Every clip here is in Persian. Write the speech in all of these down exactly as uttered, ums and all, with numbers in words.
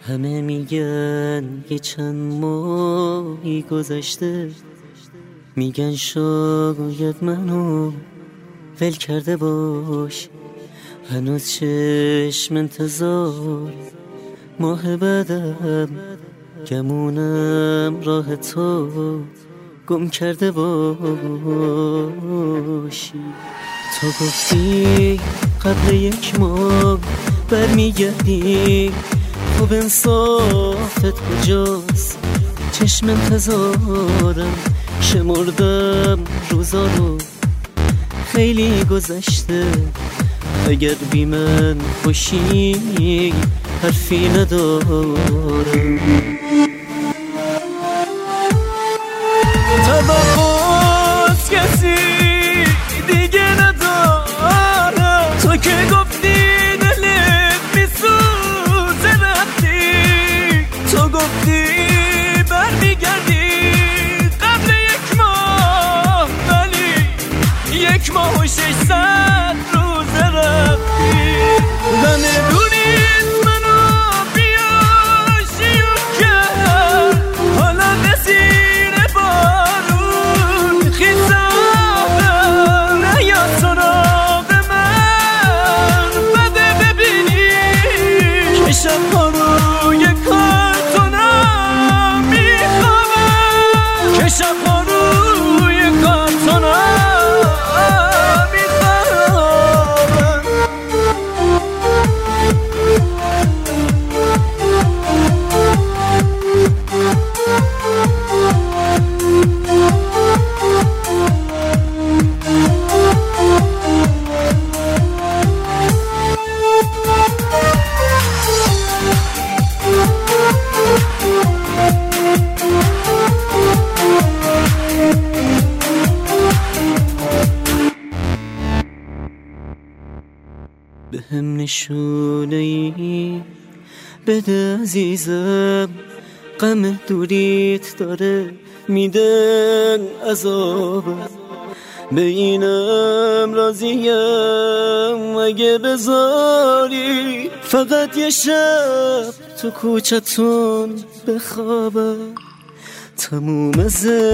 همه میگن یه چند ماهی گذشته، میگن شاید منو ول کرده باش. هنوز چشم انتظار ماه بعدم، گمونم راه تو گم کرده باشی. تو گفتی قبل یک ماه برمیگردی، خب انصافت کجاست؟ چشم انتظارم شمردم روزا رو، خیلی گذشته. اگر بی من خوشی حرفی ندارم. توقعات کسی دیگه ندارم، تو که گفتی دلت میسوزه رفتی، تو گفتی برمیگردی قبل یک ماه، ولی یک ماه و ششصد روز رفتی. نمیدونی منو بیاشی و کرد، حالا نسیر بارون خیزادم، نیا سراغ من بده ببینی که شبها روی کارتونم میخوابم، که شبها روی کارتونم میخوابم. به هم نشونه ای بده عزیزم، غم دوریت داره میده عذابم. به اینم راضیم اگه بذاری فقط یه شب تو کوچتون بخوابم. تموم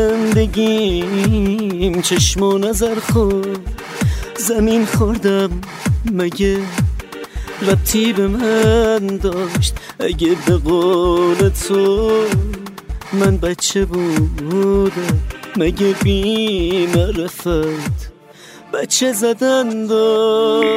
زندگیم چشم و نظر خود زمین خوردم، مگه ربطی به من داشت؟ اگه به قول تو من بچه بودم، مگه بی معرفت بچه زدن داشت؟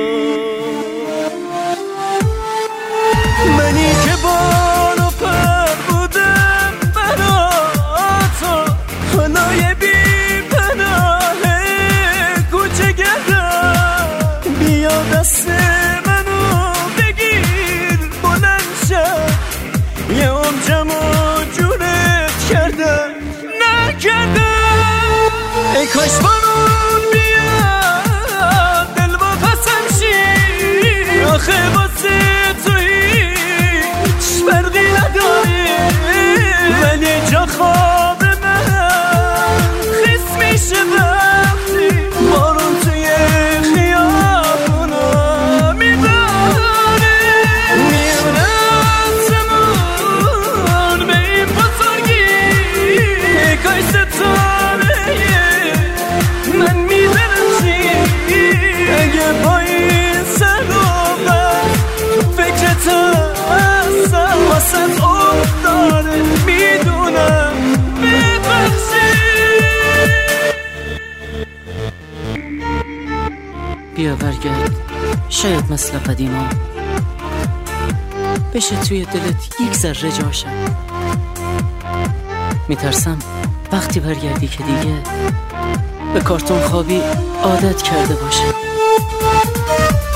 منی که بال و پر بودم برا تو، حالا یه بی پناه کوچه گردم. بیا دست منو بگیر بلند شد، یه عمرم و جونت کردم نکردم. ای کاش بارون بیاد دل با پسم شی، آخه واسه تو هیچ فرقی نداری، ولی جا خواب من خیس میشه وقتی بارون توی خیابونا میباره. میونم زمان به این بزرگی، ای کاش ستاره من میدرسی، اگه با این سلامت تو فکرت هستم، واسه افتاره میدونم ببخشی. بیا برگرد، شاید مثل قدیما بشه توی دلت یک ذره جاشم. میترسم وقتی برگردی که دیگه به کارتون خوابی عادت کرده باشه.